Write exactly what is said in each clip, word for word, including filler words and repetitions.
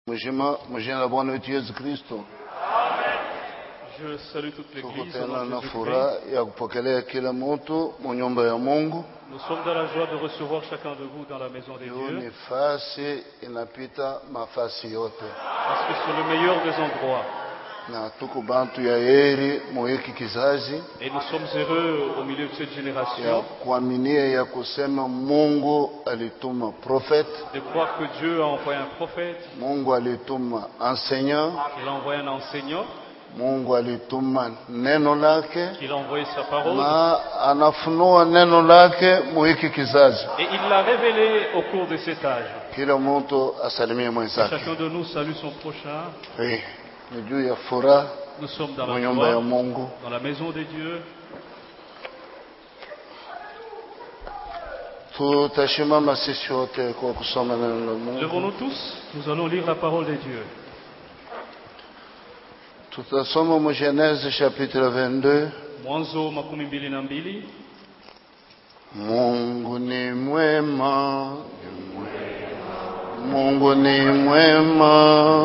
Mujima, mujina la Bwana wetu Yesu Kristo. Amen. Je salue toute l'église au nom de Jésus-Christ. Ya kupokelea kila mtu mu nyumba ya Mungu. Nous sommes dans la joie de recevoir chacun de vous dans la maison des dieux. Ni fasi inapita mafasi yote. Parce que c'est le meilleur des endroits. Na tuko bantu ya heri mu hiki kizazi. Et nous sommes heureux au milieu de cette génération. Ya kuaminia ya kusema Mungu alituma prophète. De croire que Dieu a envoyé un prophète. Mungu alituma enseignant. Il a envoyé un enseignant. Mungu alituma neno lake. Il a envoyé sa parole. Na anafunua neno lake mu hiki kizazi. Et il l'a révélé au cours de cet âge. Kila mtu asalimie mwenzake. Chacun de nous salue son prochain. Oui. Nous sommes dans la joie, dans la maison de Dieu. Levons-nous tous, nous allons lire la parole de Dieu. Tutasoma Genèse chapitre vingt-deux. Mwanzo makumi mbili na mbili. Mungu ni mwema, Mungu ni mwema,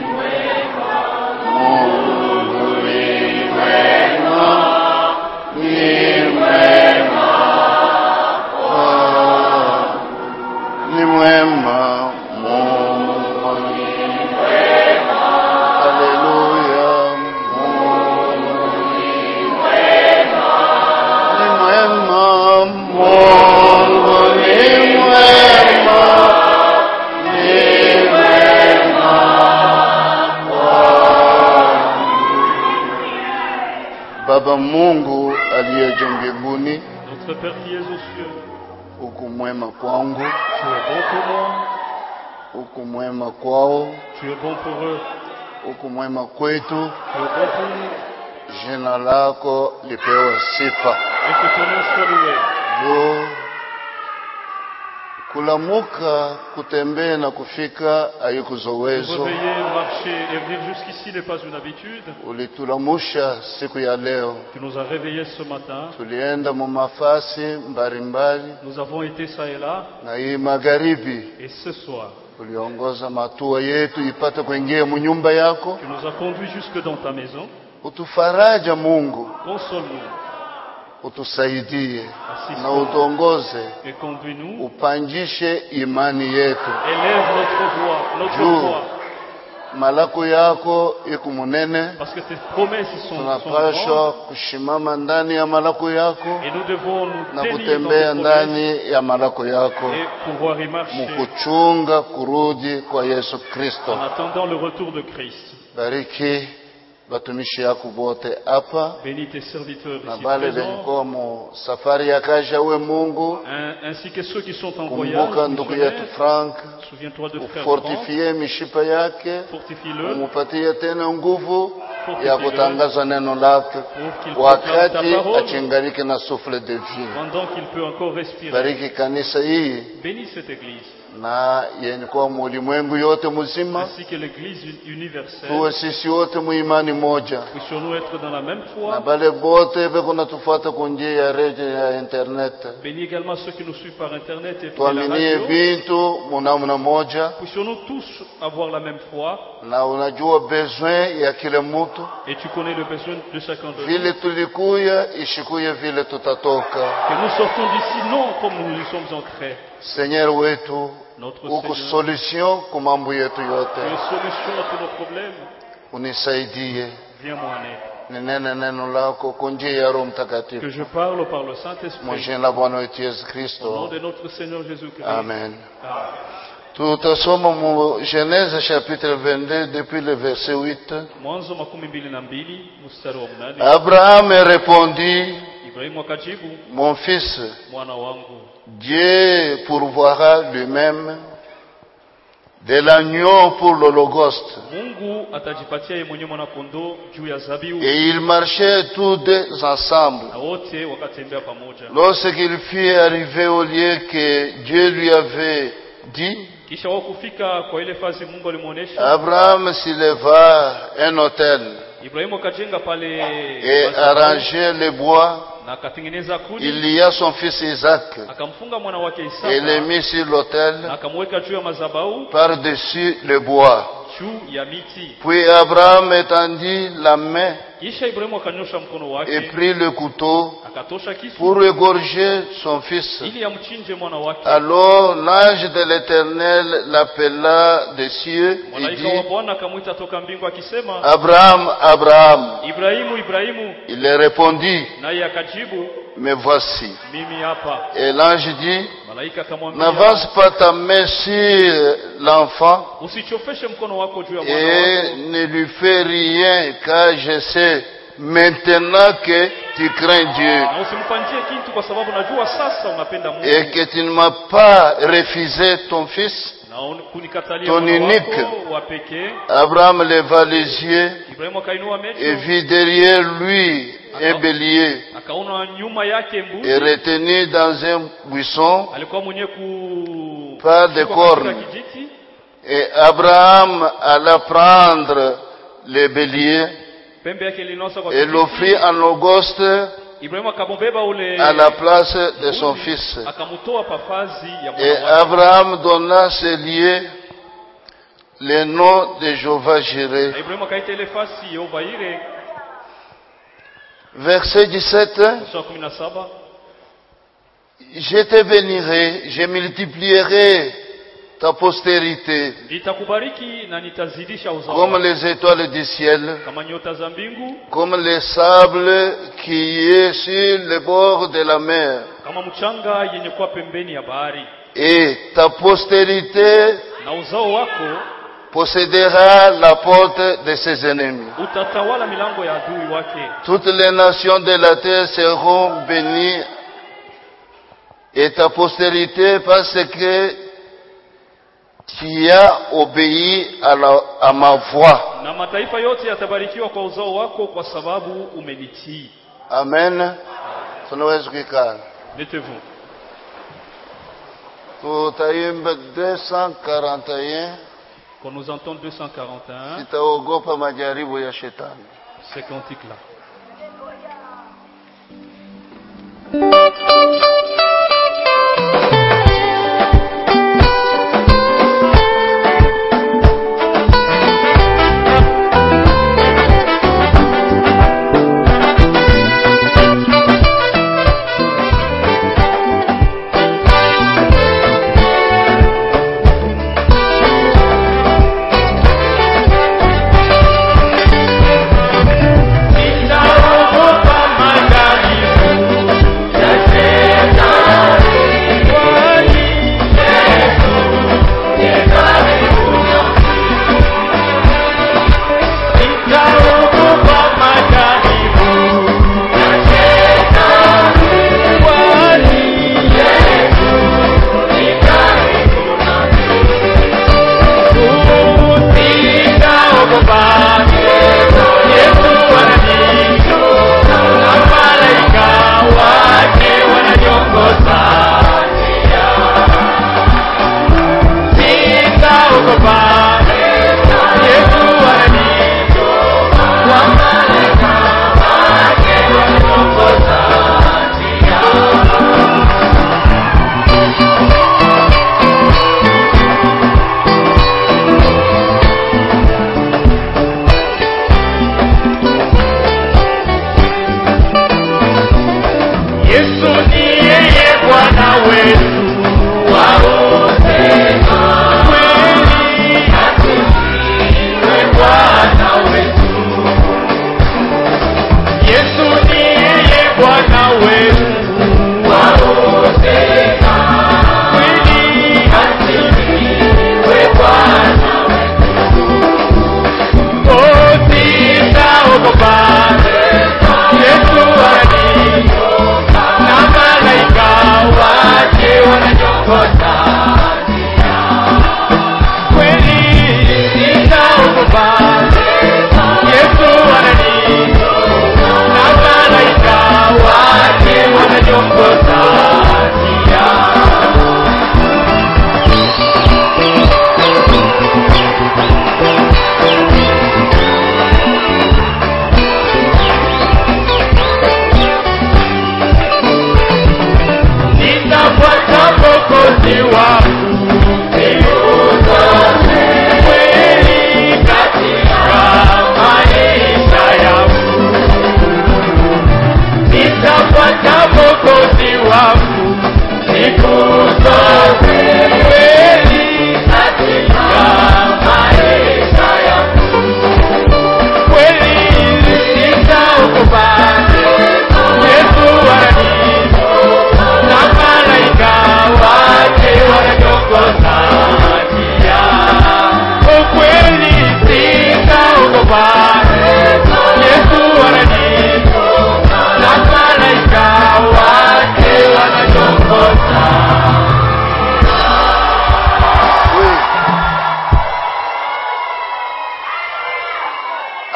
Mungu ni mwema, ni mwema, ni mwema, Mungu ni mwema, haleluya, Mungu ni mwema, ni mwema, Mungu ni mwema, ni mwema. Baba Mungu aliye juu mbinguni, notre Père qui es aux cieux, uko mwema kwangu, tu es bon pour moi, uko mwema kwao, tu es bon pour eux, uko mwema kwetu, tu es bon pour nous, jina lako lipewe sifa. et que ton nom soit loué. Yo kulamuka kutembea na kufika hayuko zowezo. Se réveiller, marcher et venir jusqu'ici n'est pas une habitude. Ulitulamusha siku ya leo. Tu nous as réveillés ce matin. Tulienda mu mafasi mbalimbali. Nous avons été ça et là. Na hii magharibi. Et ce soir, uliongoza matua yetu ipate kuingia mu nyumba yako. Tu nous as conduits jusque dans ta maison. Utufaraja Mungu. Console-nous. Utusaidie na utongoze, et conduis-nous, upanjishe imani yetu. Élève notre voix, notre voix. Malako yako iko munene, parce que tes promesses sont tunapaswa kushimama ndani ya malako yako, et nous devons nous na kutembea ndani ya malako yako, et pouvoir y marcher, mkuchunga kurudi kwa Yesu Kristo. En attendant le retour de Christ. Bariki batumishi yako bote hapa, bénis tes serviteurs na ici bale benko mu safari ya kaja we Mungu, ainsi que ceux qui sont en voyage. Kumbuka ndugu yetu Frank, souviens-toi de frère fortifie mishipa yake, fortifie-le, umupatie tena nguvu ya kutangaza neno lake wakati achingalike na souffle de vie. Pendant qu'il peut encore respirer. Bariki kanisa hii, bénis cette église, na yenye kwa ulimwengu yote mzima, ainsi que l'église universelle. Tuwe sisi wote mu imani moja. Puissions-nous être dans la même foi. Na bale bote beko natufuata kwa njia ya redio ya internet. Bénis également ceux qui nous suivent par internet et par la radio. Bintu munamuna moja. Puissions-nous tous avoir la même foi. Na unajua besoin ya kila mtu. Et tu connais le besoin de chacun de nous. Vile tulikuya ishikuye vile tutatoka. Que nous sortons d'ici non comme nous y sommes entrés. Seigneur wetu, uko solution kwa mambo yetu yote. Une solution à tous nos problèmes. Unisaidie. Viens-moi en aide. Ninene neno lako kwa njia ya Roho Mtakatifu. Que je parle par le Saint-Esprit. Kwa jina la Bwana wetu Yesu Kristo. Au nom de notre Seigneur Jésus-Christ. Amen. Tutasoma mu Genèse chapitre vingt-deux depuis le verset huit. Mwanzo makumi mbili na mbili mstari wa mnane. Abraham répondit, Ibrahim akajibu, mon fils, mwana wangu, Dieu pourvoira lui-même de l'agneau pour l'holocauste. Mungu atajipatia yeye mwenyewe mwana kondoo juu ya zabihu. Et ils marchaient tous deux ensemble. Na wote wakatembea pamoja. Lorsqu'il fut arrivé au lieu que Dieu lui avait dit, kisha wakufika kwa ile fasi Mungu alimuonesha, Abraham s'éleva un autel. Ibrahimu akajenga pale et arranger le bois. na akatengeneza kuni. Il y a son fils Isaac. Akamfunga mwana wake Isaka. Et le mit sur l'autel. Akamweka juu ya madhabahu par-dessus le bois. Puis Abraham étendit la main Kisha Ibrahimu akanyosha mkono wake et prit le couteau akatosha kisu pour égorger son fils. ili amchinje mwana wake. Alors l'ange de l'Éternel l'appela des cieux et Malaika wa dit: Bwana akamwita toka mbingu akisema, Abraham, Abraham. Ibrahimu, Ibrahimu. Il répondit: Naye akajibu, me voici. mimi hapa. Et l'ange dit: Malaika akamwambia, n'avance pas ta main sur l'enfant usichofeshe mkono wako juu ya mwana et wako, ne lui fais rien, car je sais maintenant que tu crains Dieu na usimfanyie kitu kwa sababu najua sasa unapenda Mungu, et que tu ne m'as pas refusé ton fils, na kunikatalia ton mwana unique. wako wa pekee. Abraham leva les yeux Ibrahimu akainua macho et vit derrière lui un bélier akaona nyuma yake mbuzi et retenu dans un buisson alikuwa mwenye ku par des cornes. kijiti. Et Abraham alla prendre le bélier Pembe yake ilinosa kwa et l'offrit en holocauste Ibrahimu akabombeba ule à la place de son fils. akamutoa pafazi ya Et mwana wake. Abraham donna ce lieu le nom de Jéhovah Jireh. Ibrahimu akaita ile fasi Yehova Yire. Verset dix-sept. Mstari kumi na saba, Je te bénirai, je multiplierai ta postérité nitakubariki na nitazidisha uzao comme wako les étoiles du ciel, kama nyota za mbingu, comme les sables qui est sur le bord de la mer. kama mchanga yenye kuwa pembeni ya bahari. Et ta postérité Na uzao wako possédera la porte de ses ennemis. utatawala milango ya adui wake. Toutes les nations de la terre seront bénies et ta postérité parce que tu as obéi à, la, à ma voix. Na mataifa yote yatabarikiwa kwa uzao wako kwa sababu umenitii. Amen. Tunaweza kukaa. Mettez-vous. Tutaimba deux cent quarante et un. Qu'on nous entende deux cent quarante et un, Sitaogopa majaribu ya shetani. ces cantiques-là. Linda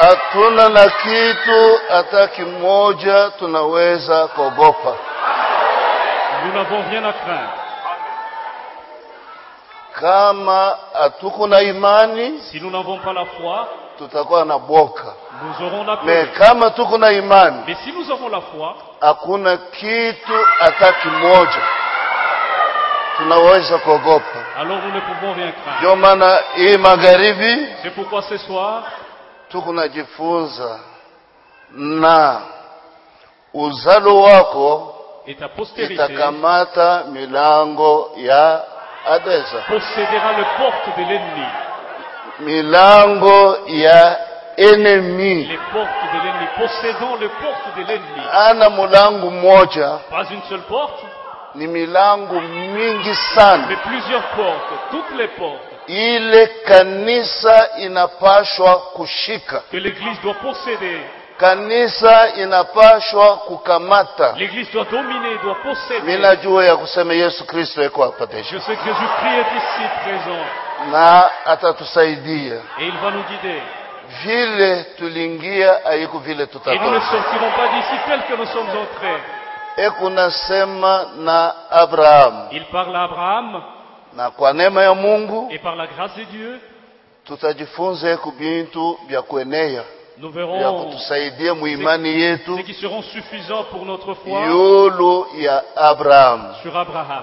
Hatuna na kitu hata kimoja tunaweza kuogopa. Nous n'avons rien à craindre. Kama hatuko na imani, si nous n'avons pas la foi, tutakuwa na boka. Nous aurons la peur. Mais kama tuko na imani, mais si nous avons la foi, hakuna kitu hata kimoja tunaweza kuogopa. Alors nous ne pouvons rien craindre. Ndio maana hii magharibi, c'est pourquoi ce soir, tuko najifunza na uzalo wako itakamata milango ya adesa. Possédera le porte de l'ennemi. Milango ya ennemi. Les portes de l'ennemi. Possédons le porte de l'ennemi. Ana mulango moja. Pas une seule porte. Ni milango mingi sana. Mais plusieurs portes, toutes les portes. Ile kanisa inapashwa kushika. Que l'église doit posséder. Kanisa inapashwa kukamata. L'église doit dominer, doit posséder. Minajua ya kusema Yesu Kristo yuko hapa desha. Je sais que Jésus-Christ est ici présent. Na atatusaidia. Et il va nous guider. Vile tulingia haiko vile tutatoka. Et nous ne sortirons pas d'ici tel que nous sommes entrés. Ekunasema na Abraham. Il parle à Abraham. Na kwa neema ya Mungu. Et par la grâce de Dieu. Tutajifunza kubintu vya kuenea. Nous verrons ce qui seront suffisants pour notre foi ya Abraham. Sur Abraham.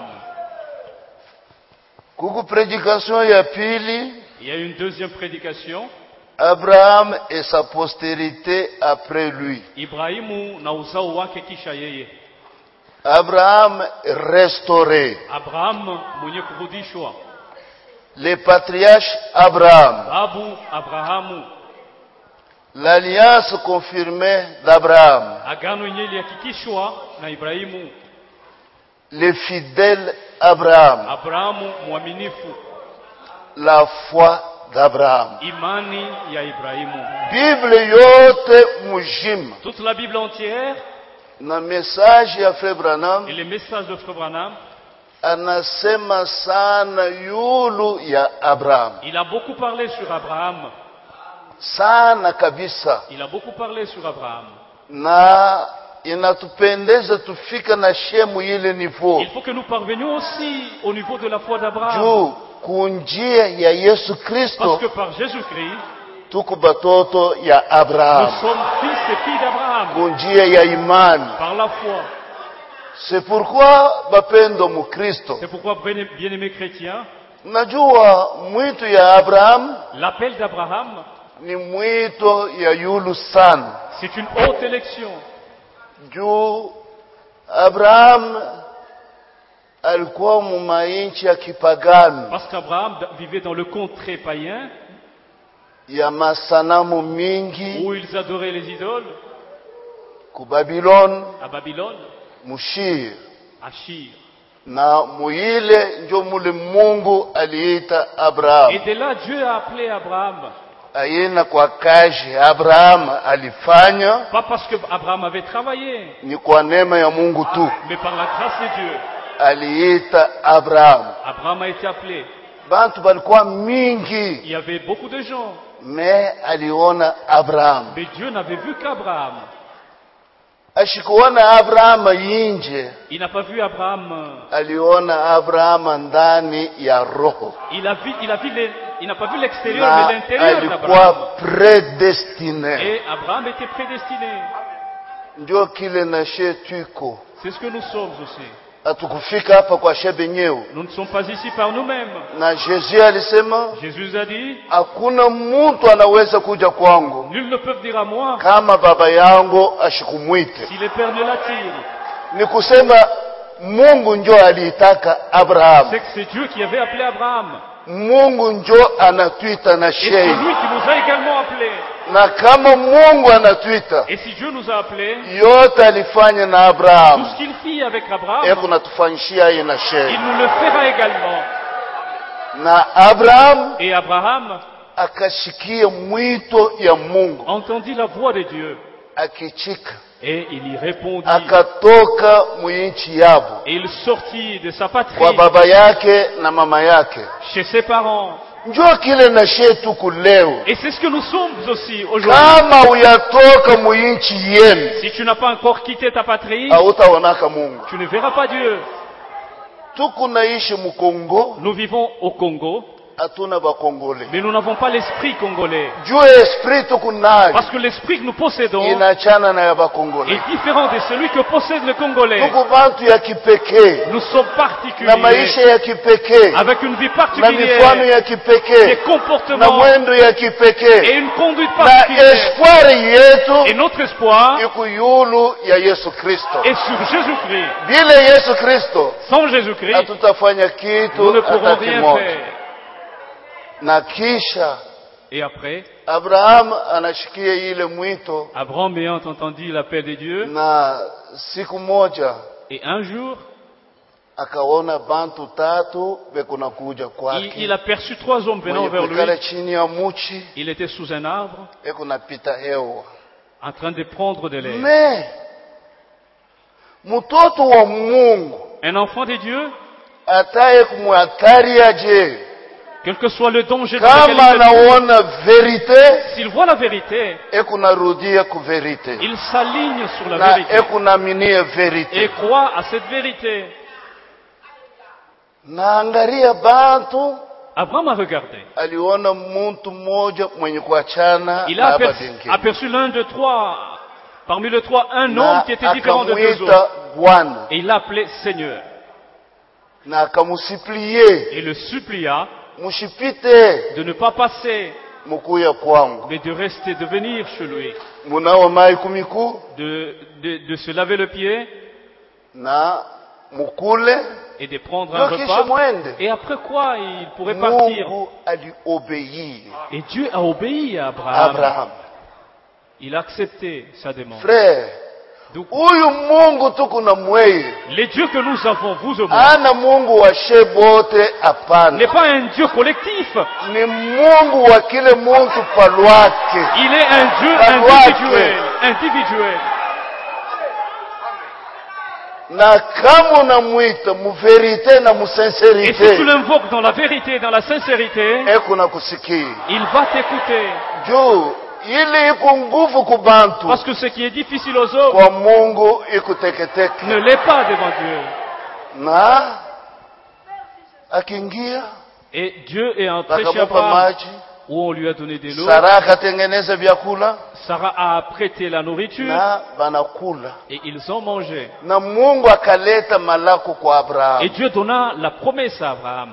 Kuku prédication ya pili. Il y a une deuxième prédication. Abraham et sa postérité après lui. Ibrahimu na uzao wake kisha yeye. Abraham restauré. Abraham mwenye kurudishwa. Le patriarche Abraham. Babu Abrahamu. L'alliance confirmée d'Abraham. Agano yenye ilihakikishwa na Ibrahimu. Le fidèle Abraham. Abrahamu mwaminifu. La foi d'Abraham. Imani ya Ibrahimu. Bible yote mujima. Toute la Bible entière. Na message ya Frère Branham. Et les messages de Frère Branham. Anasema sana yulu ya Abraham. Il a beaucoup parlé sur Abraham. Sana kabisa. Il a beaucoup parlé sur Abraham. Na inatupendeza tufika na shemu ile niveau. Il faut que nous parvenions aussi au niveau de la foi d'Abraham. Juu kunjia ya Yesu Kristo. Parce que par Jésus-Christ, tuko batoto ya Abraham. Nous sommes fils et filles d'Abraham. Kunjia ya imani. Par la foi. C'est pourquoi bapendo mu Kristo. C'est pourquoi bien-aimés chrétiens, najua mwito ya Abraham. L'appel d'Abraham. Ni mwito ya yulu sana. C'est une haute élection. Juu Abraham alikuwa mu mainchi ya kipagano. Parce qu'Abraham vivait dans le contrée païen. Ya masanamu mingi. Où ils adoraient les idoles. Ku Babylone. À Babylone. Mushir. À Shir. Na muile njo mule Mungu aliita Abraham. Et de là Dieu a appelé Abraham. Aina kwa kazi Abraham alifanya. Pas parce que Abraham avait travaillé. Ni kwa neema ya Mungu tu. Mais par la grâce de Dieu. Aliita Abraham. Abraham a été appelé. Bantu balikuwa mingi. Il y avait beaucoup de gens. Mais aliona Abraham. Mais Dieu n'avait vu qu'Abraham. Ashikuona Abraham yinje. Il n'a pas vu Abraham. Aliona Abraham ndani ya roho. Il a vu, il a vu les, il n'a pas vu l'extérieur mais l'intérieur d'Abraham. Alikuwa prédestiné. Et Abraham était prédestiné. Ndio kile na shetuko. C'est ce que nous sommes aussi. Atukufika hapa kwa shebe nyeo. Nous ne sommes pas ici par nous-mêmes. Na Jésus alisema, Jésus a dit, hakuna mtu anaweza kuja kwangu. Nul ne peut dire à moi. Kama baba yangu ashikumwite. Si le Père ne l'attire. Ni kusema Mungu njo aliitaka Abraham. C'est que c'est Dieu qui avait appelé Abraham. Mungu njo anatuita na shei. Et c'est lui qui nous a également appelés. Na kama Mungu anatuita. Et si Dieu nous a appelés. Yote alifanya na Abraham. Tout ce qu'il fit avec Abraham. Eko natufanyishia yeye na shei. Il nous le fera également. Na Abraham. Et Abraham. Akashikia mwito ya Mungu. Entendit la voix de Dieu. Akichika. Et il y répondit. Akatoka mwinchi yabo. Et il sortit de sa patrie. Kwa baba yake na mama yake. Chez ses parents. Njoo kile na shetu kuleo. Et c'est ce que nous sommes aussi aujourd'hui. Kama uyatoka mu nchi yenu, Si tu n'as pas encore quitté ta patrie, hautaonaka Mungu. tu ne verras pas Dieu. Tuko naishi mu Kongo, Nous vivons au Congo, hatuna ba Kongole. mais nous n'avons pas l'esprit congolais. Juu esprit tuko nayo Parce que l'esprit que nous possédons inachana na ya ba Kongole. est différent de celui que possède le Congolais. Tuko bantu ya kipekee Nous sommes na particuliers, maisha ya kipekee avec une vie na mifano particulière, ya des kipekee na comportements mwendo ya et kipekee une conduite na particulière. espoir Et yetu notre espoir iko yulu ya Yesu Kristo. est sur Jésus-Christ. Bila Yesu Kristo Sans Jésus-Christ, hatutafanya nous kitu ne pourrons hata rien kimoja. faire. Na kisha Et après, Abraham anashikia ile mwito, Abraham ayant entendu l'appel de Dieu, na siku moja et un jour, akaona bantu tatu bekuna kuja il, kwake, il aperçut trois hommes venant vers lui. kukala chini ya muchi Il était sous un arbre, bekuna pita hewa. en train de prendre de l'air. Me mtoto wa Mungu Un enfant de Dieu, ataye kumwatari aje, quel que soit le danger de kama lequel il se trouve, anaona verite s'il voit la vérité, ekunarudia ku verite il s'aligne sur la na vérité ekunaminia et verite. croit à cette vérité. Naangalia bantu, Abraham a regardé. aliona muntu mmoja mwenye kuachana Il na a haba aperçu, vingine, aperçu l'un de trois, parmi les trois, un na homme qui était différent de deux autres. akamwita Bwana Et il l'a appelé Seigneur. na akamusiplie, Et le supplia mushipite de ne pas passer, mukuya kwangu, mais de rester, de venir chez lui, munawa mai kumiku de, de, de se laver le pied na mukule et de prendre un ndio kisha repas. mwende. Et après quoi, il pourrait partir. Mungu aliobéir Et Dieu a obéi à Abraham. Abraham. Il a accepté sa demande. Frère, Donc, huyu Mungu tuko na mweye les dieux que nous avons, vous et moi, ana Mungu wa shebote, n'est hapana. pas un Dieu collectif. Ni Mungu wa kile muntu palwake. Il est un Dieu Palwake. individuel. Individuel. Na kama unamwita mu verite na mu Et si tu sincerite, l'invoques dans la vérité, dans la sincérité, eko na kusikia. il va t'écouter. Juu ile iko nguvu kubantu, Parce que ce qui est difficile aux hommes kwa Mungu iko teketeke. ne l'est pas devant Dieu. Na akiingia Et Dieu est entré chez bakamupa Abraham, maji, où on lui a donné de l'eau. Sara akatengeneza vyakula Sarah a prêté la nourriture na banakula, et ils ont mangé. na Mungu akaleta malako kwa Et Abraham Dieu donna la promesse à Abraham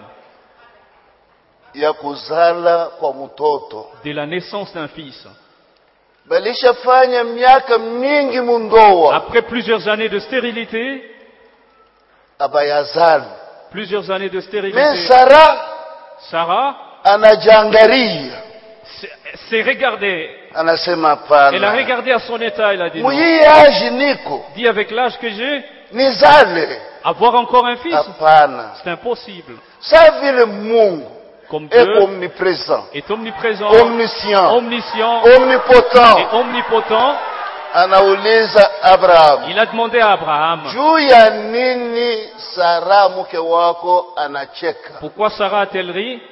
ya kuzala kwa mtoto. de la naissance d'un fils. Balishafanya miaka mingi mundoa Après plusieurs années de stérilité, abayazali. plusieurs années de Me stérilité, Sara Sarah anajangaria, s'est- s'est regardée. anasema Elle a hapana, regardé à son état, elle a dit non. muyi aji niko Dit avec l'âge que j'ai, nizale, avoir encore un fils, hapana. c'est impossible. Sa vile Mungu Comme eko Dieu omnipresent, est omniprésent, omniscient, omniscient et omnipotent, omnipotent, anauliza Abraham, il a demandé à Abraham, juu ya nini Sara mke wako anacheka? pourquoi Sarah a-t-elle ri?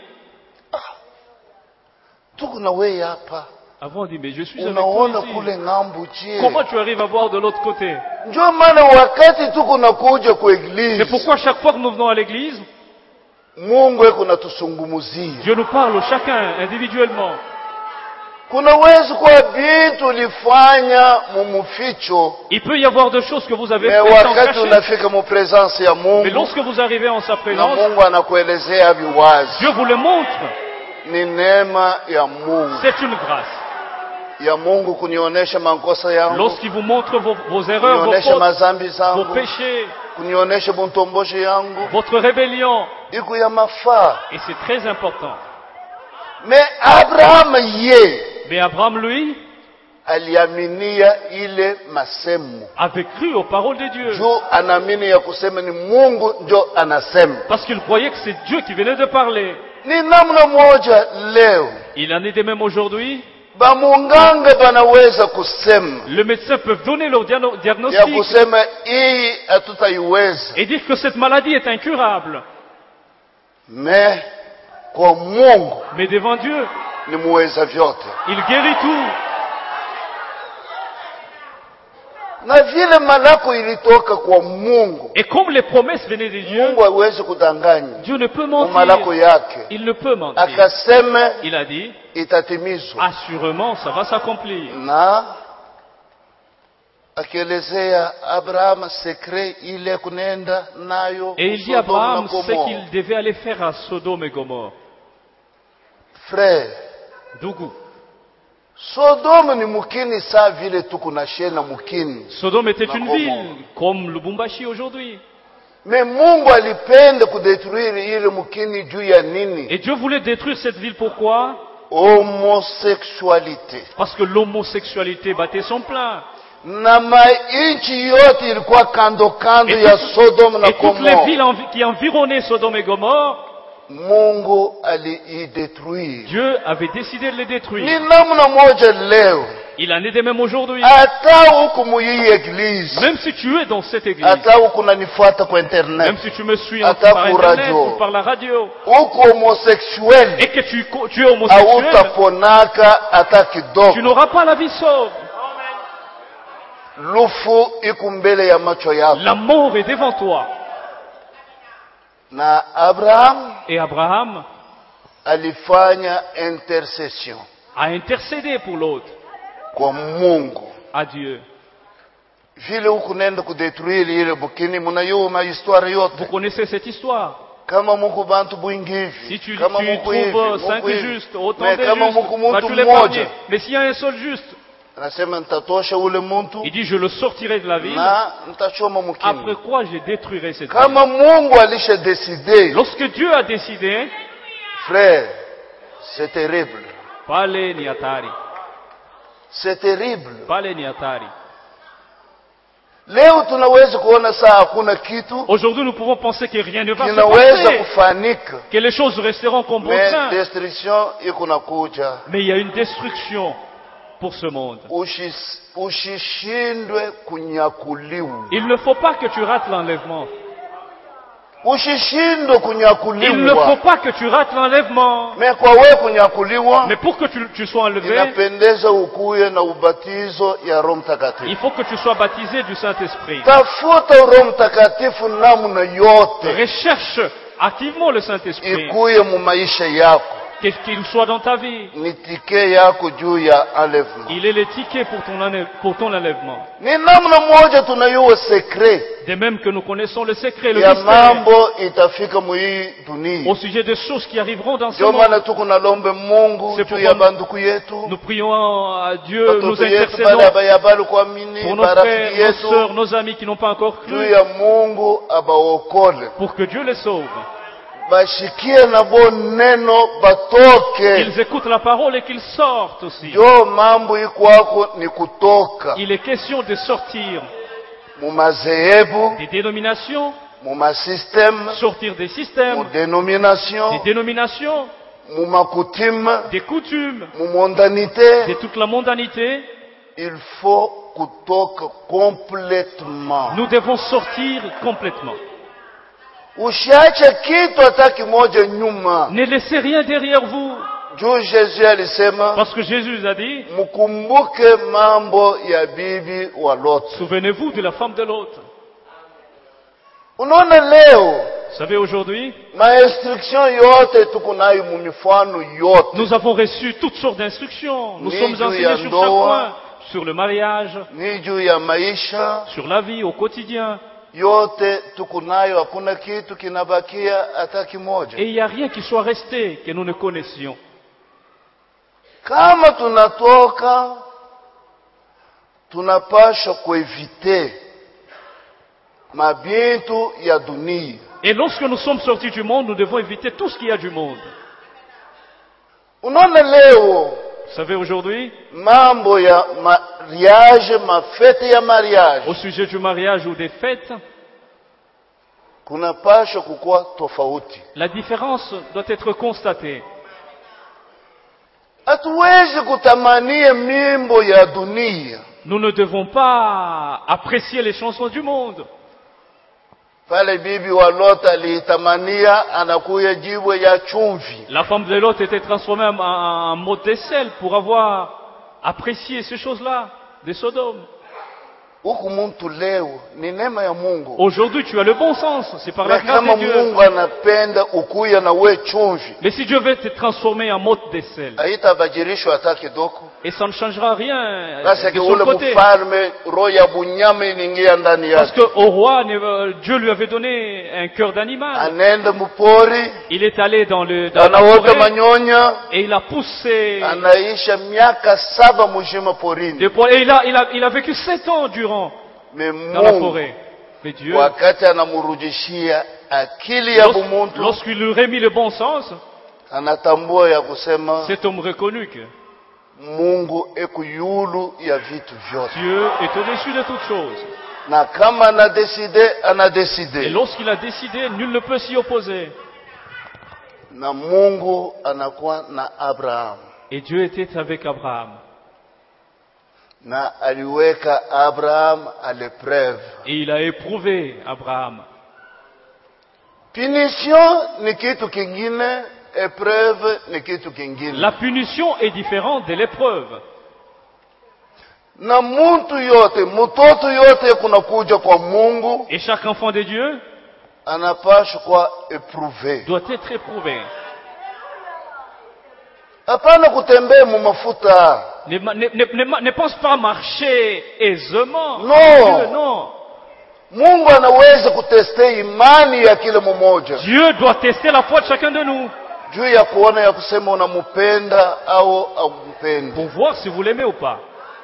Tuko na wewe hapa, Avant, on dit, mais je suis avec toi unaona ici. kule ng'ambo je? Comment tu arrives à voir de l'autre côté? Ndio maana wakati tuko nakuja kwa C'est eglise, pourquoi chaque fois que nous venons à l'église, Mungu eko natusungumuzia. Dieu nous parle chacun individuellement. Kuna wezi kwa bintu ulifanya mumuficho, Il peut y avoir de choses que vous avez me faites en wakati cachette, unafika mu presence ya mais Mungu lorsque vous arrivez en sa na présence, Mungu anakuelezea viwazi, Dieu vous le montre. ni neema ya Mungu C'est une grâce. ya Mungu kunionyesha makosa yangu, Lorsqu'il vous montre vos, vos erreurs, vos kunionyesha fautes, mazambi vos zangu, péchés, kunionyesha buntomboshe yangu, votre rébellion, iko ya mafaa. et c'est très important. Me Abraham ye Mais Abraham, lui, aliaminia ile masemo, avait cru aux paroles de Dieu. juu anaamini ya kusema ni Mungu njo anasema. Parce qu'il croyait que c'est Dieu qui venait de parler. Ni namna moja leo Il en est de même aujourd'hui. bamunganga banaweza kusema Les médecins peuvent donner leur diano- ya diagnostic kusema hii hatutaiweza, et dire que cette maladie est incurable. me kwa Mungu Mais devant Dieu, ni muweza vyote. il guérit tout. Na vile malako ilitoka kwa Mungu. Et comme les promesses venaient de Dieu, Mungu hawezi kudanganya. Dieu ne peut mentir. Malako yake. Il ne peut mentir. Akasema Il a dit, itatimizwa. assurément, ça va s'accomplir. Na akielezea Abraham secret ile kunenda nayo. Et il dit à Abraham ce qu'il devait aller faire à Sodome et Gomorre. Frère, Dougou. Sodome ni mukini saa vile tuko na shena mukini. Sodome était une ville comme Lubumbashi aujourd'hui. Mais Mungu alipenda kudetruire ile mukini juu ya nini? Et Dieu voulait détruire cette ville, pourquoi? Homosexualité. Parce que l'homosexualité battait son plein. Na mainchi yote ilikuwa kando kando ya Sodome na Et toutes les Gomorre. villes envi- qui environnaient Sodome et Gomorre, Mungu aliidetruire. Dieu avait décidé de les Ni détruire. namna moja leo. Il en est de même aujourd'hui. Hata huku muhii église. Même si tu es dans cette église, Hata huku unanifuata kwa internet. même si tu me suis en- Hata par ku internet radio. ou par la radio, Huku homosexuel. et que tu, tu es homosexuel, Hautaponaka hata tu kidogo. n'auras pas la vie sauve. Lufu iko mbele ya macho yako. La mort est devant toi. Na Abraham Et Abraham alifanya intercession a intercédé pour l'autre, kwa Mungu. à Dieu. Vile huku nenda kudetruire ile bukini, mnayoma histoire yote. Vous connaissez cette histoire. Kama Mungu bantu bwingi hivi. Si tu, Kama tu Mungu hivi, trouves Mungu cinq hivi. justes, autant Mais de kama justes, Mungu vas-tu mtu les mmoja. parler. Mais s'il y a un seul juste, Anasema nitatosha ule muntu il dit je le sortirai de la ville, na nitachoma après mukini. quoi je détruirai cette ville. Kama Mungu alisha décider, Lorsque Dieu a décidé, frère, c'est terrible. pale ni hatari, C'est terrible. pale ni hatari. Leo tunaweza kuona saa hakuna kitu Aujourd'hui, nous pouvons penser que rien ne va se kinaweza passer, kufanika. que les choses resteront comme bon Mais train. destruction iko nakuja. Mais il y a une destruction pour ce monde. Ushis- Ushishindwe kunyakuliwa. Il ne faut pas que tu rates l'enlèvement. Ushishindwe Il ne faut kunyakuliwa. pas que tu rates l'enlèvement. Mais kwa wewe kunyakuliwa, Mais pour que tu, tu sois enlevé, inapendeza ukuye na ubatizo ya Roho il Mtakatifu. faut que tu sois baptisé du Saint-Esprit. Tafuta Roho Mtakatifu namna yote Recherche activement le Saint-Esprit, ikuye mu maisha yako. qu'il qu'il soit dans ta vie. Ni tike yako juu ya enlèvement. Il est le ticket pour ton, enlève- pour ton enlèvement. Ni namna moja tunayua secret De même que nous connaissons le secret, le ya mystère, mambo itafika mu hii dunia. au sujet des choses qui arriveront dans ce Ndio monde. maana tuko nalombe Mungu C'est juu ya pourquoi banduku yetu, Nous prions à Dieu, nous watoto yetu intercédons bale bayabali kuamini, pour nos barafiki frères, nos yetu, sœurs, nos amis qui n'ont pas encore juu cru, ya Mungu abaokole. pour que Dieu les sauve. Bashikie na bo neno batoke. Qu'ils écoutent la parole et qu'ils sortent aussi. Jo mambo ikwako ni kutoka Il est question de sortir mu mazehebu, des dénominations, mu masysteme, sortir des mu systèmes, denomination, des dénominations, mu makutima, des coutumes, mu mondanité. de toute la mondanité. Il faut kutoka complètement. Nous devons sortir complètement. Usiache kitu hata kimoja nyuma. Ne laissez rien derrière vous. Juu Yesu alisema, Parce que Jésus a dit, mkumbuke mambo ya bibi wa Lot. souvenez-vous de la femme de l'autre. Unaona leo Vous savez, aujourd'hui, mainstruction yote tuko nayo mu mifano yote. nous avons reçu toutes sortes d'instructions. Nous Ni sommes juu ya enseignés sur chaque ndoa, point. Sur le mariage, Ni juu ya maisha sur la vie au quotidien. yote tuko nayo, hakuna kitu kinabakia hata kimoja. Et il n'y a rien qui soit resté que nous ne connaissions. Kama tunatoka tunapasha kuevite mabintu ya dunia. Et lorsque nous sommes sortis du monde, nous devons éviter tout ce qu'il y a du monde. Unaona leo Vous savez, aujourd'hui, mambo ya mariage, mafete ya mariage au sujet du mariage ou des fêtes, kunapasha kukuwa tofauti. la différence doit être constatée. Hatuwezi kutamania mimbo ya dunia. Nous ne devons pas apprécier les chansons du monde. Pale bibi wa Lot alitamania anakuya jiwe ya chumvi. La femme de Lot était transformée en, en, en mot de sel pour avoir apprécié ces choses-là de Sodome. Huku muntu leo ni neema ya Mungu. Aujourd'hui tu as le bon sens, c'est par la grâce de Dieu. Kama Mungu anapenda ukuya na we chumvi. Mais si Dieu veut te transformer en mot de sel, haitabadilishwa hata kidogo. Et ça ne changera rien Parce de que son ule côté. mfalme roho ya bunyama iningia ndani Parce yake. que au roi, Dieu lui avait donné un cœur d'animal. Anaenda mpori. Il est allé dans le dans la anaota forêt manyonya. Et il a poussé. Anaisha miaka saba mjima porini. Et il a il a il a vécu sept ans durant Mais dans la forêt. Mais Dieu, wakati anamrudishia akili ya bumuntu, lorsqu'il lui remis le bon sens, anatambua ya kusema cet homme reconnut que Mungu eko yulu ya vitu vyote. Dieu est au-dessus de toutes choses. Na kama ana décidé, ana décidé. Et lorsqu'il a décidé, nul ne peut s'y opposer. Na Mungu anakuwa na Abraham. Et Dieu était avec Abraham. Na aliweka Abraham à l'épreuve. Et il a éprouvé Abraham. Punition ni kitu kingine, épreuve ni kitu kingine. La punition est différente de l'épreuve. Na muntu yote, mtoto yote kunakuja kwa Mungu. Et chaque enfant de Dieu anapaswa kwa éprouvé. Doit être éprouvé. Hapana kutembea mu mafuta. Ne, ne, ne, ne pense pas marcher aisément. Non. Dieu, non. Mungu anaweza kuteste imani ya kila mmoja. Dieu doit tester la foi de chacun de nous. Juu ya kuona ya kusema unampenda au haumpendi. Pour voir si vous l'aimez ou pas.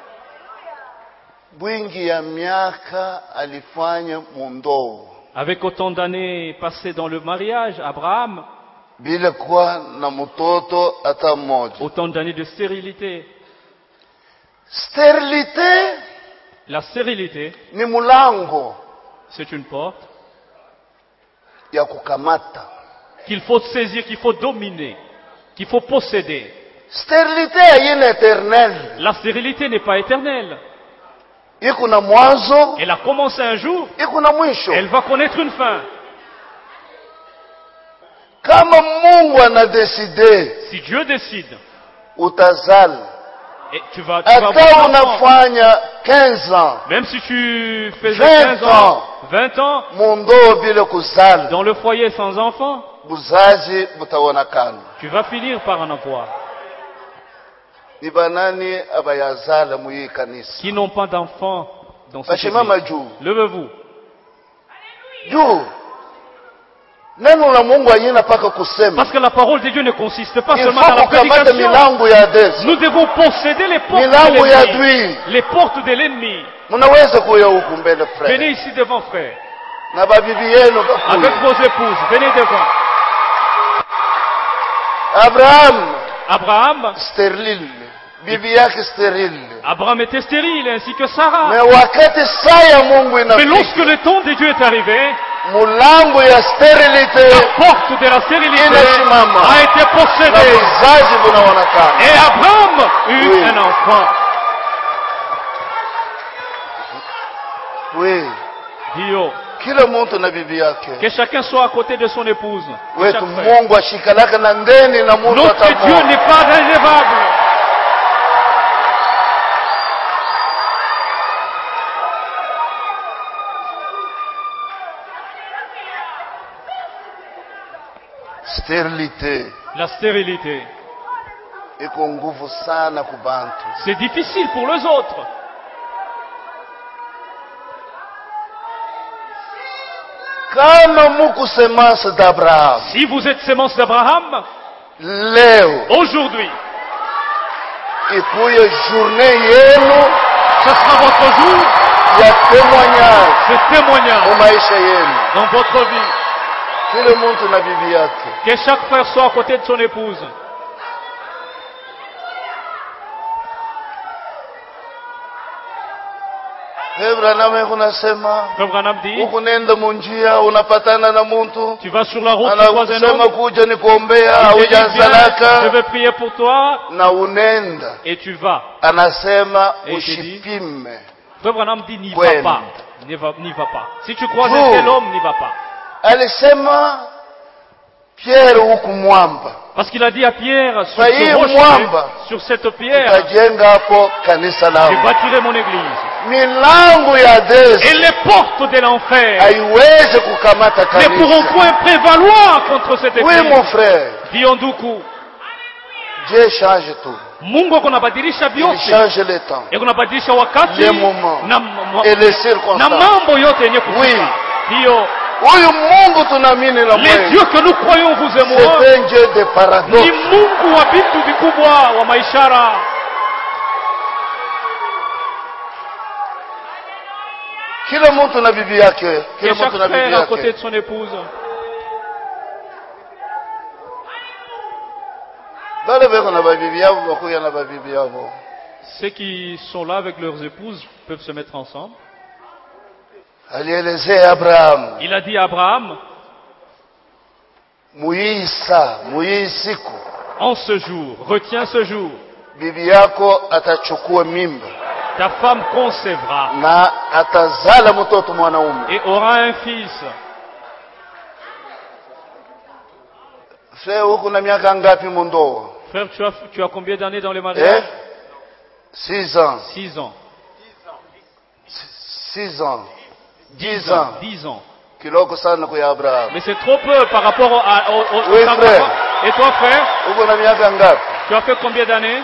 Bwingi ya miaka alifanya mundoo. Avec autant d'années passées dans le mariage, Abraham, bila kuwa na mtoto hata mmoja. Autant d'années de stérilité. Stérilité, la stérilité, ni mulango, c'est une porte ya kukamata, qu'il faut saisir, qu'il faut dominer, qu'il faut posséder. Stérilité haina éternelle. La stérilité n'est pas éternelle. Iko na mwanzo, elle a commencé un jour, iko na mwisho. Elle va connaître une fin. Kama Mungu ana décidé, si Dieu décide, utazala. Et tu vas, tu vas avoir unafanya quinze ans, même si tu faisais quinze ans, vingt ans, mundo bila kuzala, dans le foyer sans enfant, buzazi butaonekana. Tu vas finir par en avoir. Ni banani abayazala mu hii kanisa? Qui n'ont pas d'enfants dans cette église. Levez-vous. Juu. Neno la Mungu haina paka kusema. Parce que la parole de Dieu ne consiste pas seulement dans la prédication. Milango ya adesi. Nous devons posséder les portes milango de l'ennemi. Les portes de l'ennemi. Mnaweza kuya huku mbele frère. Venez ici devant frère. Na babibi yenu avec vos épouses, venez devant. Abraham. Abraham. Stérile. Bibi yake stérile. Abraham était stérile ainsi que Sarah. Mais wakati saa ya Mungu inafika. Mais lorsque le temps de Dieu est arrivé, mulango ya stérilité, la porte de la stérilité a été possédée. Et Abraham eut oui. un enfant. Oui. Dio. Kila mtu na bibi yake. Que chacun soit à côté de son épouse. Wetu Mungu ashikalaka na ndeni na mtu atamua. Notre Dieu n'est pas irrévocable. Stérilité. La stérilité. C'est difficile pour les autres. Si vous êtes sémence d'Abraham, aujourd'hui, ce sera votre jour de témoignage dans votre vie. Que chaque frère soit à côté de son épouse. Frère Branham dit, tu vas sur la route, tu vois un homme, je vais prier pour toi, et tu vas. Et il dit, Frère Branham dit, n'y va pas. n'y va, n'y va pas. Si tu crois un tel homme, n'y va pas. Alisema Pierre huku mwamba. Parce qu'il a dit à Pierre, sur, Kwa hii ce rocher, mwamba, sur cette pierre, utajenga hapo kanisa je langu. bâtirai mon église. Milango ya Et Hades les portes de l'enfer haiwezi kukamata ne pourront kanisa. point prévaloir contre cette Oui église. mon frère, Dio nduku, Dieu change tout. Mungu kunabadilisha Il vyote. change le temps, E kunabadilisha wakati les moments na, et les na circonstances. mambo yote yenye Oui. kufika. Dio, Huyu Mungu tunaamini na les mwezi. dieux que nous croyons vous et moi, C'est un Dieu de ni paradoxe. Mungu wa vitu vikubwa wa maishara. Kila mtu na bibi yake, kila Et chaque mtu na bibi frère à côté yake. de son épouse. Bale beko na babibi yao bakuya na babibi yao. Ceux qui sont là avec leurs épouses peuvent se mettre ensemble. Alielezea Abraham, Il a dit à Abraham, muhii saa, muhii siku, en ce jour, retiens ce jour, bibi yako atachukua mimba ta femme concevra na atazala mtoto mwanaume. et aura un fils. Sasa huko na miaka ngapi mundoa? Frère, tu as, tu as combien d'années dans le mariage? Eh? Six ans. Six ans. Six ans. Dix ans. Dix ans. Kiloko sana kwa Abraham. Mais c'est trop peu par rapport au, à, au, au, Oui, au temps frère. d'avant. Et toi, frère, Uko na miaka ngapi? tu as fait combien d'années?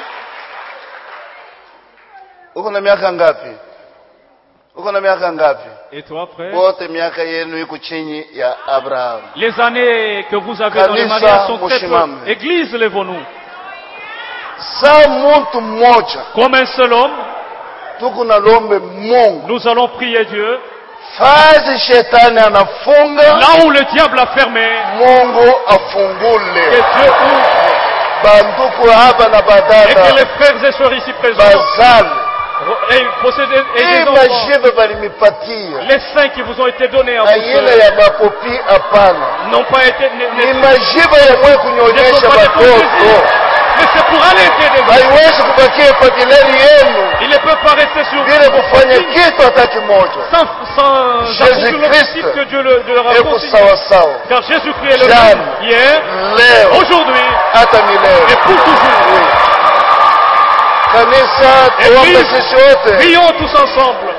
Uko na miaka ngapi? Uko na miaka ngapi? Et toi, frère? Wote miaka yenu iko chini ya Abraham. Les années que vous avez dans le Kanisa mariage sont très peu. mushimame. Église, lèvons-nous. Sa mtu mmoja Comme un seul homme, tuko na lombe Mungu. nous allons prier Dieu. Fazi shetani anafunga, Là où le diable a fermé, Mungu que afungule. Dieu ouvre. Banduku hapa na Et que badada les frères et sœurs ici présents bazali. et possèdent et des Hii enfants. majibu balimipatia Les saints qui vous ont été donnés à na vous ile seuls ya mapopi hapana. n'ont pas été... ne- Ni ne- majibu ya mwe ne kunyonyesha sont pas des watoto. conduisants, mais c'est pour allaiter des enfants. Haiwezi kubakia kwa kileli yenu Ils ne peuvent pas rester sur bila kufanya kitu hata kimoja. sans, sans Jésus accomplir l'objectif Christ que Dieu le- de leur a Eko consigné. sawa sawa. Car Jésus-Christ est le Jeanne. même hier, Leo aujourd'hui hata et milele. pour toujours. Kanisa tuombe Église, sisi wote. prions tous ensemble.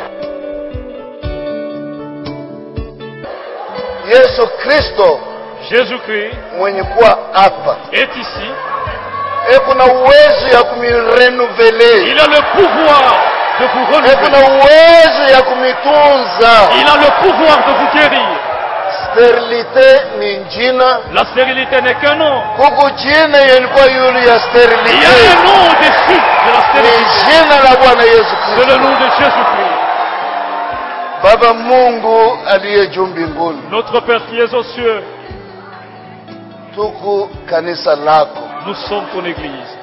Yesu Kristo Jésus-Christ mwenye kuwa hapa est ici. e kuna uwezo ya kumirenuvele, Il a le pouvoir de vous e kuna renouveler. uwezo ya kumitunza. Il a le pouvoir de vous guérir. Sterilite ni njina, La stérilité n'est qu'un nom. kuku jina yalikuwa yulu ya Il y a sterilite, un nom au-dessus de la ni stérilité. jina la Bwana Yesu C'est le Kristo. nom de Jésus-Christ. Baba Mungu aliye juu mbinguni, Notre Père qui es aux cieux, tuku kanisa lako nous sommes ton église.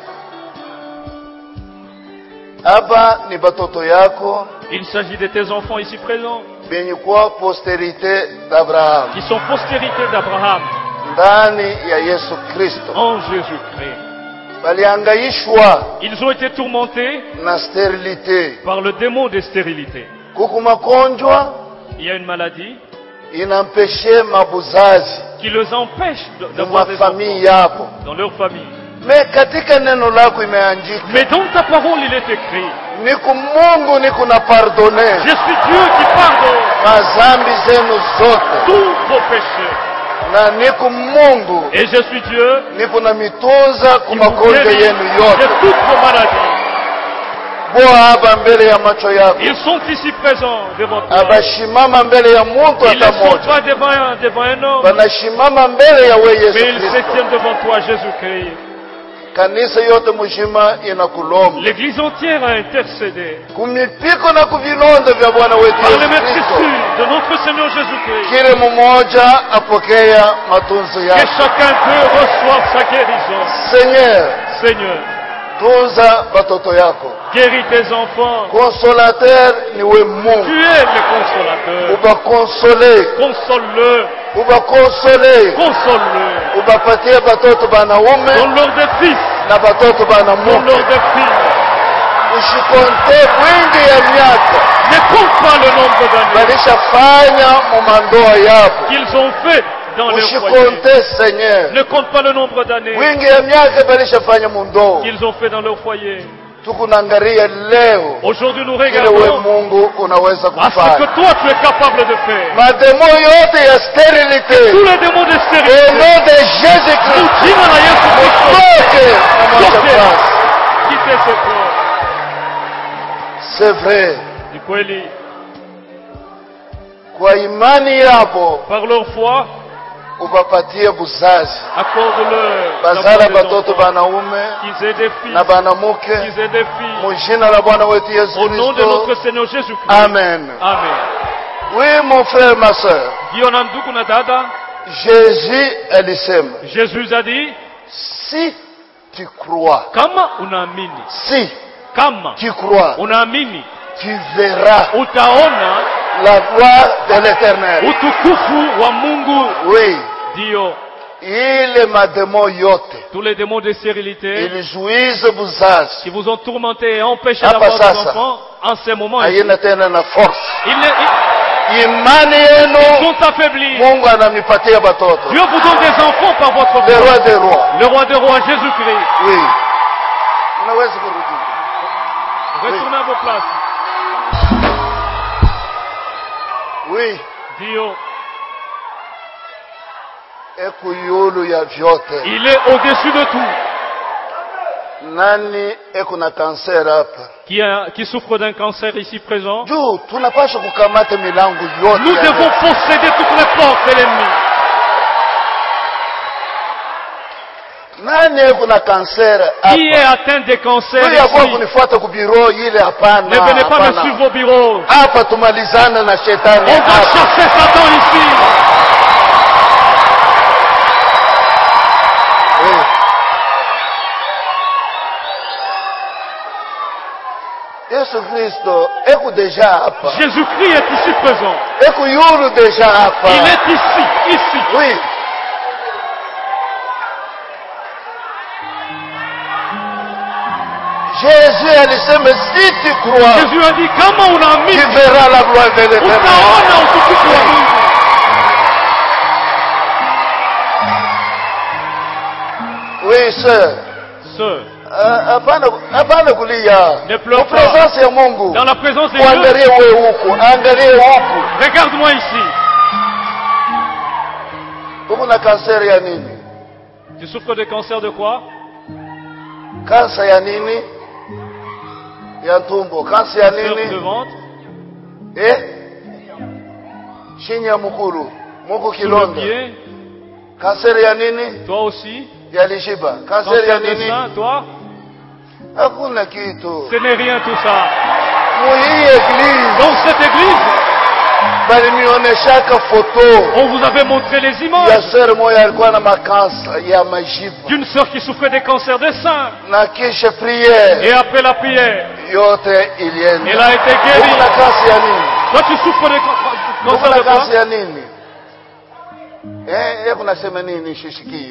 hapa, ni batoto yako Il s'agit de tes enfants ici présents, benye kuwa posterite d'Abraham qui sont postérité d'Abraham ndani ya Yesu Kristo. en Jésus-Christ. Baliangaishwa Ils ont été tourmentés na sterilite. par le démon de stérilité. Kuku magonjwa Il y a une maladie inampeshe mabuzazi qui les empêche de- d'avoir des mafamii enfants yapo. dans leur famille. Me katika neno lako imeandika, Mais dans ta parole, il est écrit, niku Mungu niku na pardone je suis Dieu qui pardonne mazambi zenu zote, tous vos péchés. na niku Mungu Et je suis Dieu niku na mitunza ku qui vous magonjwa guérit yenu de yote. toutes vos maladies. Boa hapa mbele ya macho yako, Ils sont ici présents devant toi. abashimama mbele ya muntu Ils ne hata sont moja, pas devant un, devant un homme, banashimama mbele ya we Yesu mais ils se Kristo. tiennent devant toi, Jésus-Christ. Kanisa yote mzima inakulomba L'église entière a intercédé kumipiko na kuvilonda vya Bwana wetu par Yesu le Kristo, meurtrissure de notre Seigneur Jésus-Christ. kile mmoja apokea matunzo Que yake. chacun d'eux reçoive sa guérison. Seigneur, Seigneur, tunza batoto yako. guéris tes enfants. Consolateur ni we Tu Mungu, es le consolateur. ubakonsole, Console-le. ubakonsole, Console-le. ubapatie batoto banaume Donne-leur des fils. na batoto Donne-leur banamuke. des filles. Ushikonte wingi ya miaka, Ne comptent pas le nombre d'années balishafanya mu mandoa yabo. qu'ils ont fait dans leur foyer. Ushikonte Seigneur. Ne compte pas le nombre d'années Wingi ya miaka balishafanya mu ndoa. qu'ils ont fait dans leur foyer. Tukunaangalia leo Aujourd'hui, nous kile we regardons Mungu unaweza à ce que kufanya. toi, tu es capable de faire. Mademo yote ya sterilite Tous les démons de au stérilité, nom de Jésus-Christ jina la Yesu Kristo, utoke na maisha toke, yako. quittez ce corps. C'est vrai. Ni kweli, Kwa imani yabo par leur foi, ubapatie buzazi. accorde-leur Bazala d'avoir des batoto enfants, banaume qu'ils aient des fils, na banamuke qu'ils aient des filles. mu jina la Bwana wetu Yesu Au nom de Kristo. notre Seigneur Jésus-Christ. Amen. Amen. Oui, mon frère, ma soeur. Giona ndugu na dada, Jésus alisema, Jésus a dit, si tu crois, kama unaamini, si kama tu crois, unaamini, tu verras utaona la gloire de l'Éternel. utukufu wa Mungu. Oui, Dio, ile mademo yote tous les démons de stérilité ilizuiza buzazi qui vous ont tourmenté et empêché Hapa d'avoir des sasa. enfants, en ces moments, ils, haina tena na force. ils- ils Imani yenu sont affaiblis. Mungu anamipatia batoto. Dieu vous donne des enfants par votre Le foi. roi des rois. Le roi des rois, Jésus-Christ. Oui. Unaweza kurudi. Retournez à vos places. Oui. Dio, Ekuyulu ya vyote. il est au-dessus de tout. Nani eko na kanser hapa? Qui, a, qui souffre d'un cancer ici présent, Juu tunapaswa kukamata milango yote. nous ya devons Yesu. posséder toutes les portes de l'ennemi. Nani eko na kanser Qui est hapa? atteint des cancers Wewe yakuwa ici, kunifuata kubiro ile hapana. ne venez pas me hapana. suivre au bureau. Hapa tumalizana na shetani. On va hapa. chasser Satan ici. Oui. Yesu Kristo eko deja hapa. Jésus-Christ est ici présent. Eko yulu deja hapa. Il est ici, ici. Oui. Jésus alisema si tu crois, Jésus a dit, kama tu unaamini, verras la gloire de l'Éternel. utaona utukufu wa Mungu. Oui, sœur. Sœur, Ah, Hapana hapana kulia. Ne pleure Kwa pas. presence ya Mungu. dans la présence de Dieu, Uangalie wewe huku, angalie huku. regarde-moi ici. Uko na kanseri ya nini? Tu souffres de cancer de quoi? Kansa ya nini? Ya tumbo. Kansa ya Cancer de nini? ventre, Eh? Chini ya mukuru. Muko sous le kilonda. pied, Kanseri ya nini? toi aussi. Ya lishiba. Kanseri ya Cancer de nini? sein, toi. Hakuna kitu. Ce n'est rien tout ça. Muhii église Dans cette église, balinionyeshaka photo on vous avait montré les ya images sere moya alikuwa na makansa ya majibu d'une sœur qui souffrait des cancers des seins. na kisha priere Et après la prière, yote elle ilienda. a été Uko guérie. na kansa ya nini? Toi, tu souffres de can- Uko cancer na de quoi? kansa ya nini? Eh, yeye kunasema nini shishikie?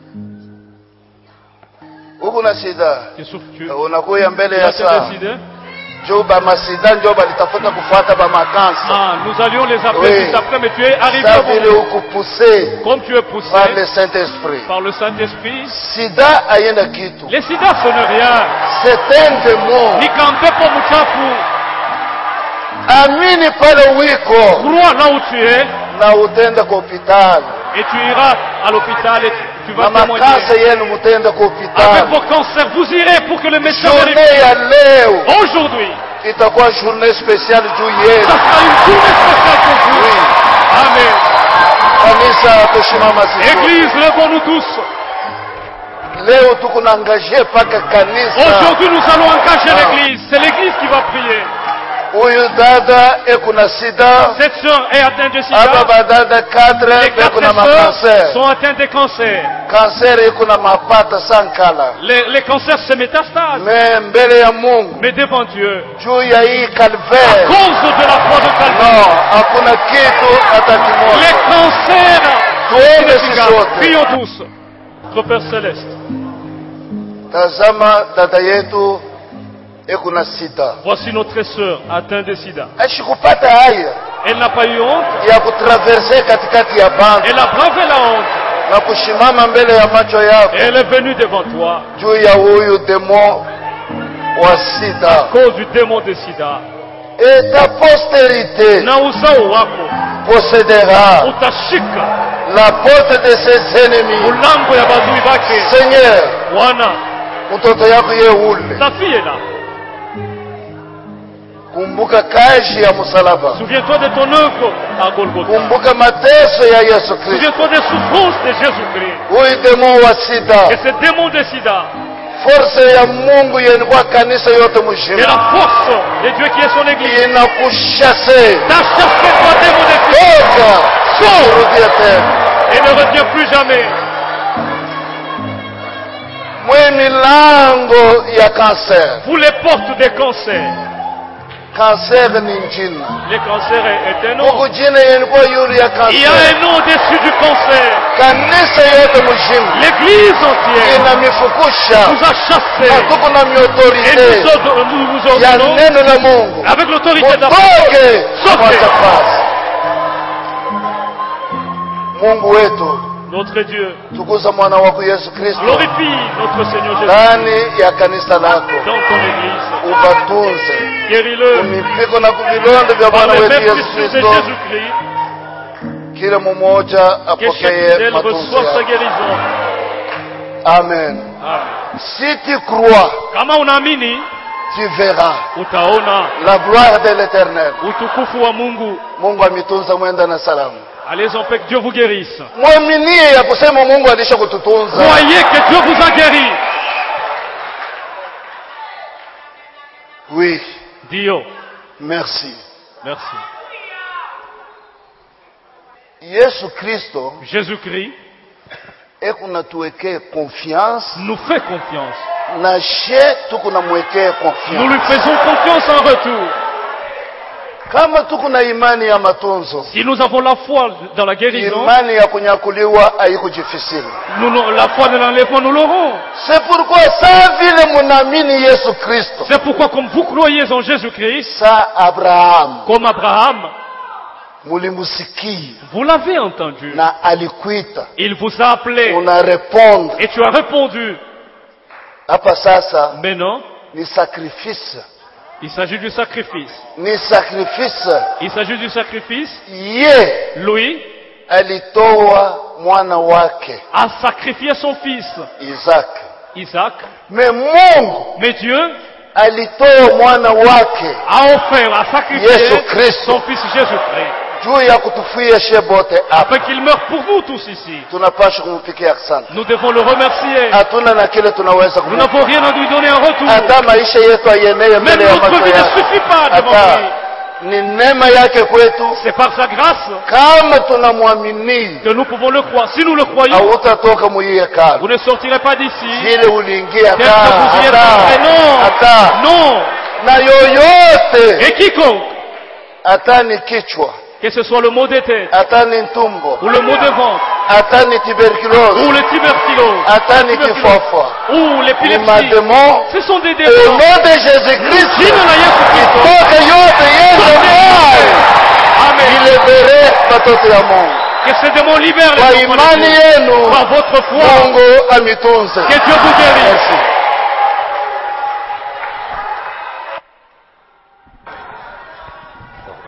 Uko na sida. Tu souffres, tu, Unakuya mbele tu ya as saa. décidé. Jo ba masida njo balitafuta kufuata ba makansa. Ah, nous allions les appeler Oui. juste après, mais tu es arrivé Sa au bon vile moment. uko poussé Comme tu es poussé par le Saint-Esprit. par le Saint-Esprit. Sida hayana kitu. Les sida, ce n'est rien. C'est un démon. Ni kante po muchafu. Amini pale wiko Crois là où tu es na utenda kwa hospitali. et tu iras à l'hôpital et tu, tu vas Na témoigner. makansa yenu mutenda kwa Avec hospitali. vos cancers, vous irez pour que le médecin Journée vérifie. ya leo Aujourd'hui, itakuwa journée spéciale juu ça yenu. sera une journée spéciale pour vous. Oui. Amen. Kanisa tusimama sisi. Église, levons-nous tous. Leo tuko na engagé paka kanisa. Aujourd'hui, nous allons engager Ah. l'église. C'est l'église qui va prier. Huyu dada eko na sida. Cette sœur est atteinte de Aba sida. badada kadre Les beko quatre na sœurs makanser. sont atteintes de cancer. Kanser eko na mapata sankala. Les, les cancers se métastasent. Me mbele ya Mungu Mais devant Dieu, juu ya hii à calvaire. cause de la croix de No, Calvaire, hakuna kitu hata les kimoja. cancers Tuombe sisi inefficaces. wote. Prions tous. Notre Père Céleste, Tazama dada yetu et kuna sida. Voici notre sœur atteinte de sida. Ashikupata haya Elle n'a pas eu honte. ya kutraverse katikati ya bantu Elle a bravé la honte. na kushimama mbele ya macho yako Elle est venue devant toi juu ya huyu demo wa sida. à cause du démon de sida. Et ta postérité Na uzao wako possédera utashika la porte de ses ennemis. mulango ya badui bake. Seigneur, Bwana, mtoto yako ye ule, ta fille est là. kumbuka kazi ya msalaba, Souviens-toi de ton œuvre à Golgotha. kumbuka mateso ya Yesu Kristo. Souviens-toi des souffrances de Jésus-Christ. Huyu demo wa sida, Et ce démon de sida, force ya Mungu yenikuwa kanisa yote et la mzima force de Dieu qui est son église, inakushase. t'a chassé toi démon de sida. Toka, Sors rudia tena. et ne reviens plus jamais. Mwe milango ya cancer. Vous les portes des cancers. Cancer ni jina. Le cancer est, est un nom. Mungu jina yenikuwa yuri ya Il y a cancer. un nom au-dessus du cancer. Kanisa yote mzima L'église entière inamifukusha nous a chassés. na tuko na Et miautorite nous, autres- nous vous ya ordonnons, neno la Mungu avec l'autorité de la mutoke Sortez. mwatapasi. Mungu wetu, notre Dieu, tukuza mwana wako Yesu Kristo glorifie notre Seigneur Jésus ndani ya kanisa lako, dans ton église. ubatunze Guéris-le kumipiko na kuvilonda vya par Bwana les wetu mêmes Yesu blessures de Kristo. Jésus-Christ. Kila mmoja Que chacune apokee d'elles matunzo reçoive sa yako. guérison. Amen. Amen. Si tu crois, Kama unaamini, tu verras utaona la gloire de l'Éternel. utukufu wa Mungu. Mungu ametunza mwenda na salamu. Allez en paix, que Dieu vous guérisse. Mwaminie ya kusema Mungu alisha kututunza. Croyez que Dieu vous a guéri. Oui, Dio, merci. merci. Yesu Kristo Jésus-Christ ekunatuwekee confiance nous fait confiance. na she tukunamwekee Nous lui confiance. faisons confiance en retour. Kama tukuna imani ya matunzo, Si nous avons la foi dans la guérison, imani ya kunyakuliwa haikujifisiri. nous, nous- la foi de l'enlèvement, nous l'aurons. C'est pourquoi saa vile munaamini Yesu Kristo, C'est pourquoi, comme vous croyez en Jésus-Christ, saa Abraham comme Abraham, mulimusikia vous l'avez entendu. na alikuita, Il vous a appelé unarepondre. et tu as répondu. Hapa sasa Mais non, ni sacrifice, il s'agit du sacrifice. ni sacrifice. Il s'agit du sacrifice. Ye Lui alitoa mwana wake a sacrifié son fils, Isaac, Isaac. me Mungu Mais Dieu alitoa mwana wake a offert, a sacrifié Yesu Kristo son fils Jésus-Christ, juu ya kutufia she bote hapa. afin qu'il meure pour nous tous ici. Tunapaswa kumpikia asante. Nous devons le remercier. Hatuna na kile tunaweza Nous kumpa. n'avons rien à lui donner en retour. Hata maisha yetu ayeneye Même mbele ya notre macho vie ne yake. suffit pas devant Hata lui. ni neema yake kwetu. C'est par sa grâce Kama tunamwamini, que nous pouvons le croire. Si nous le croyons, hautatoka muhii vous hekalu ne sortirez pas d'ici. vile uliingia. Tel que vous y êtes Hata entrés. Non, hata non. na yoyote, Et quiconque, hata ni kichwa, que ce soit le mot des têtes, hata ni ntumbo, ou le mot de ventre, hata ni ou tuberculose, le tuberculose, hata ni tuberculose, kifafa, ou ni l'épilepsie, mademo. ce sont des Au démons. nom de Jésus Christ, Jina la Yesu Kristo. itoke yote yende mbali. Amen. Ilibere watoto ya Mungu. Que ces démons libèrent Kwa les enfants de imani Dieu. yenu Par votre foi, Mungu amitunze. que Dieu vous guérisse. Merci.